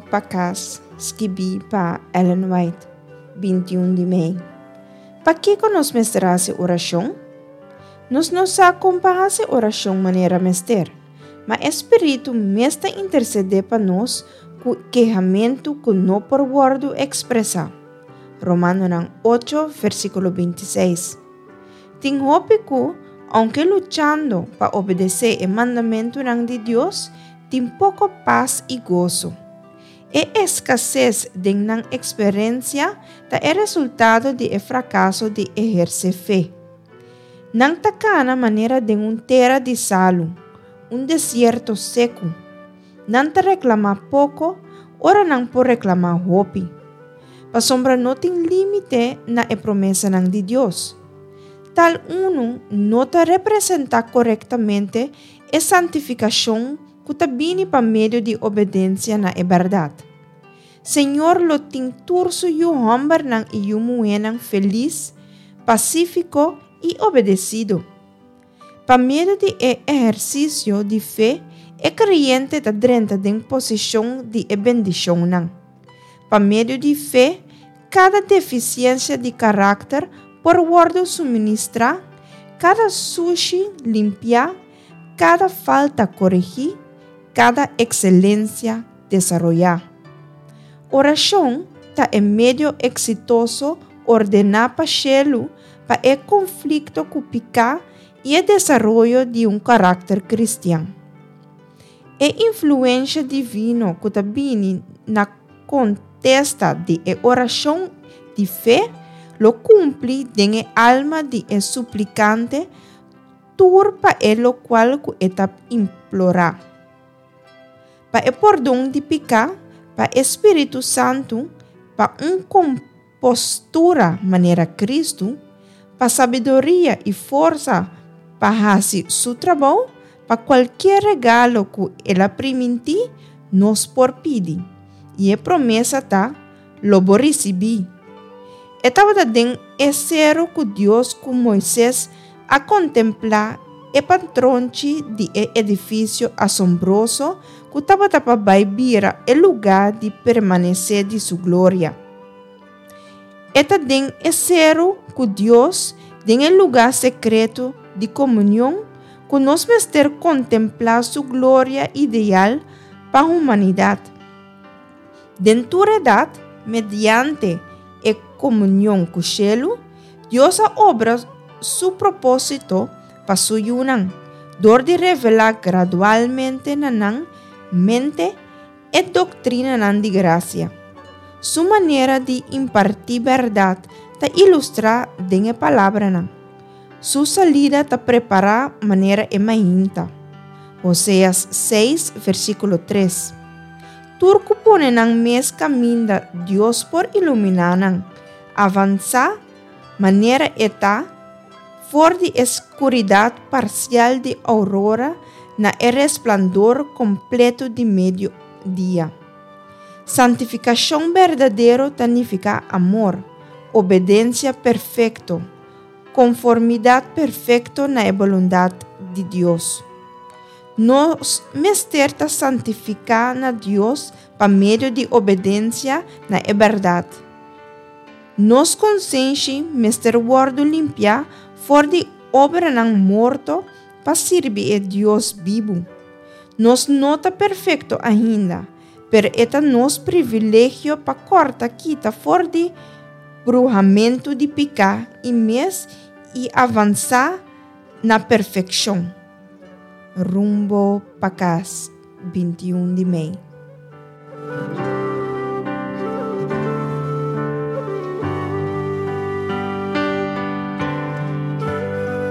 para casa, escrevi para Ellen White, 21 de maio. Para que nós mestrase oração? Nós não acompanhamos oração maneira mester, mas o Espírito mesta interceder para nós com quejamento que não por word expressa. Romanos 8, versículo 26. Tem hope que, aunque lutando para obedecer o mandamento de Deus, tem pouco paz e gozo. E escassez de não experiência é resultado de fracasso de exercer fé. Não tacana maneira de terra de salo, deserto seco. Não te reclama pouco, ora não por reclamar hope. Para sombra não tem limite na promessa de Deus. Tal não te representa corretamente a santificação que te viene para meio de obediência na verdade. Senhor lo tem turso e o homem e o mulher feliz, pacífico e obedecido. Para meio de exercício de fé, o crente está dentro de posição de bendição. Para meio de fé, cada deficiência de caráter por word suministrar, cada sushi limpiar, cada falta corrigir, cada excelência desarrollar. Oração está em meio exitoso ordenar para o para o conflito que pica e o desenvolvimento de caráter cristão. A influência divina que está vindo na contesta de oração de fé lo cumpre de alma de suplicante tur para lo qual que está implorar. Para o perdão de picar, para Espírito Santo, para compostura maneira Cristo, para sabedoria e força para fazer seu trabalho, para qualquer regalo que ela permite, nos por pedir. E a promessa está, lo vou receber. Estava dando zero que Deus com Moisés a contemplar o patronte de edifício assombroso que estava para baibira o lugar de permanecer de sua glória. Eta den zero que Deus den o lugar secreto de comunhão que nós mester contemplar sua glória ideal para a humanidade. Dentro da idade, mediante a comunhão com o céu, Deus obra seu propósito para sua união, dor de revelar gradualmente na mente e doutrina de graça. Sua maneira de impartir verdade está ilustrada na palavra. Sua salida está preparada de maneira imaginada. Oséias 6, versículo 3. Turco pone nang mes caminho Deus por iluminar avançar maneira eta for de escuridade parcial de aurora na resplandor completo de meio-dia. Santificação verdadeira significa amor, obediência perfeita, conformidade perfeita na vontade de Deus. Nós mester santificar na Deus por meio de obediência na verdade. Nos consciência mester guardo limpia for de obra não morto para servir a Deus vivo. Nos nota perfeito ainda, pero eta nos privilégio para corta quita for de brujamento de picar e mes e avançar na perfeição. Rumbo para casa, 21 de maio.